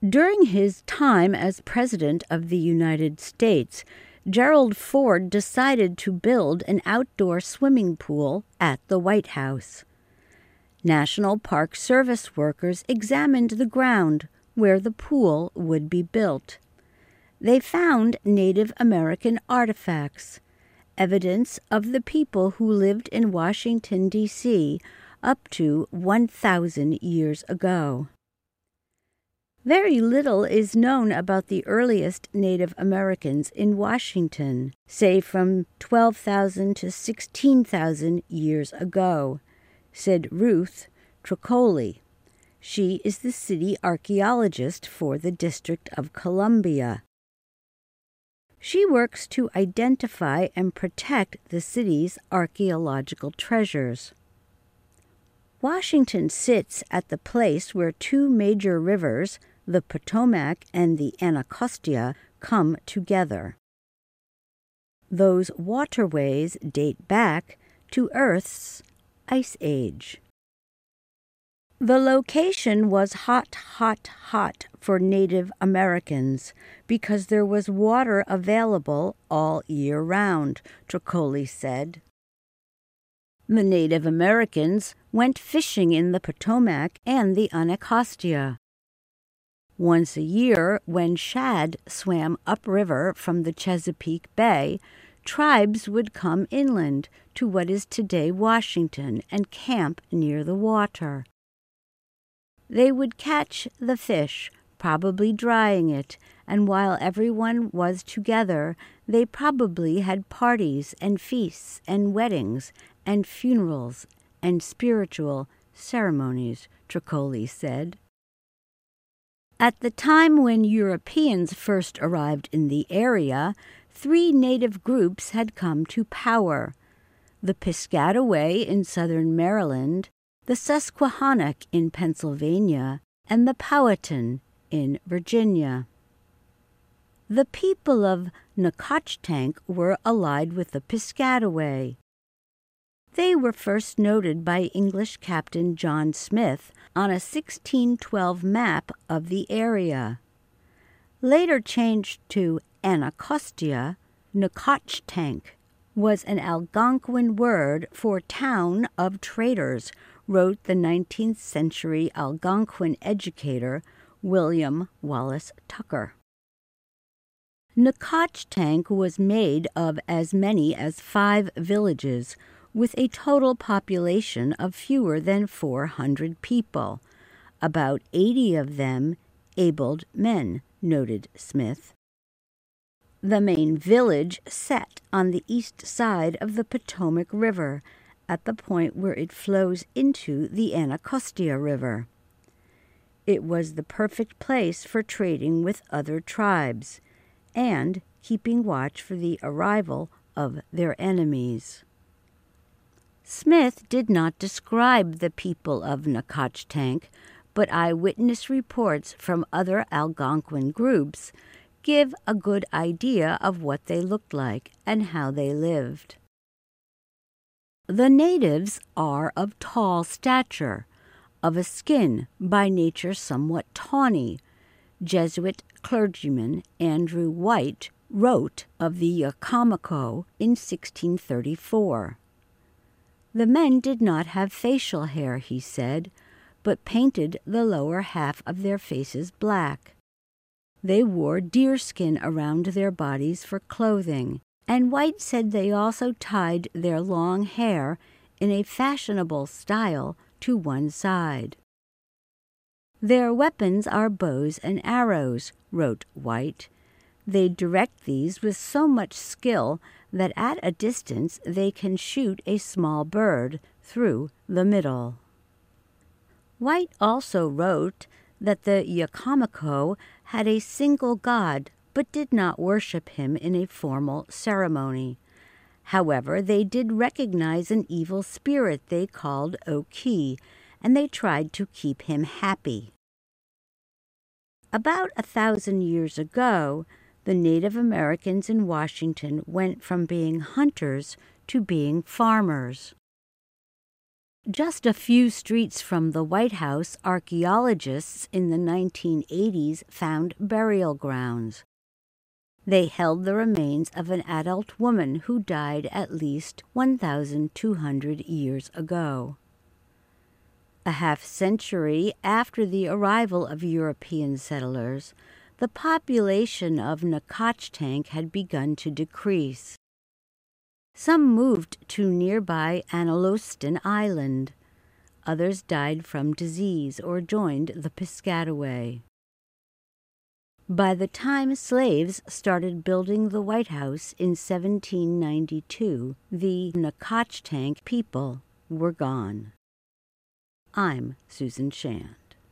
During his time as President of the United States, Gerald Ford decided to build an outdoor swimming pool at the White House. National Park Service workers examined the ground where the pool would be built. They found Native American artifacts, evidence of the people who lived in Washington, D.C. up to 1,000 years ago. Very little is known about the earliest Native Americans in Washington, say from 12,000 to 16,000 years ago, said Ruth Tricoli. She is the city archaeologist for the District of Columbia. She works to identify and protect the city's archaeological treasures. Washington sits at the place where two major rivers, the Potomac and the Anacostia, come together. Those waterways date back to Earth's Ice Age. The location was hot for Native Americans because there was water available all year round, Tricoli said. The Native Americans went fishing in the Potomac and the Anacostia. Once a year, when shad swam upriver from the Chesapeake Bay, tribes would come inland to what is today Washington and camp near the water. They would catch the fish, probably drying it, and while everyone was together, they probably had parties and feasts and weddings and funerals and spiritual ceremonies, Tricoli said. At the time when Europeans first arrived in the area, 3 native groups had come to power: the Piscataway in southern Maryland, the Susquehannock in Pennsylvania, and the Powhatan in Virginia. The people of Nacotchtank were allied with the Piscataway. They were first noted by English Captain John Smith on a 1612 map of the area. Later changed to Anacostia, Nacotchtank was an Algonquin word for town of traders, wrote the 19th century Algonquin educator William Wallace Tucker. Nacotchtank was made of as many as 5 villages, with a total population of fewer than 400 people, about 80 of them abled men, noted Smith. The main village sat on the east side of the Potomac River, at the point where it flows into the Anacostia River. It was the perfect place for trading with other tribes and keeping watch for the arrival of their enemies. Smith did not describe the people of Nacotchtank, but eyewitness reports from other Algonquin groups give a good idea of what they looked like and how they lived. The natives are of tall stature, of a skin by nature somewhat tawny. Jesuit clergyman Andrew White wrote of the Yacomico in 1634. The men did not have facial hair, he said, but painted the lower half of their faces black. They wore deerskin around their bodies for clothing, and White said they also tied their long hair in a fashionable style to one side. Their weapons are bows and arrows, wrote White. They direct these with so much skill that at a distance they can shoot a small bird through the middle. White also wrote that the Yacomico had a single god, but did not worship him in a formal ceremony. However, they did recognize an evil spirit they called Oki, and they tried to keep him happy. About 1,000 years ago, the Native Americans in Washington went from being hunters to being farmers. Just a few streets from the White House, archaeologists in the 1980s found burial grounds. They held the remains of an adult woman who died at least 1,200 years ago. A half-century after the arrival of European settlers, the population of Nacotchtank had begun to decrease. Some moved to nearby Analostan Island. Others died from disease or joined the Piscataway. By the time slaves started building the White House in 1792, the Nacotchtank people were gone. I'm Susan Shan.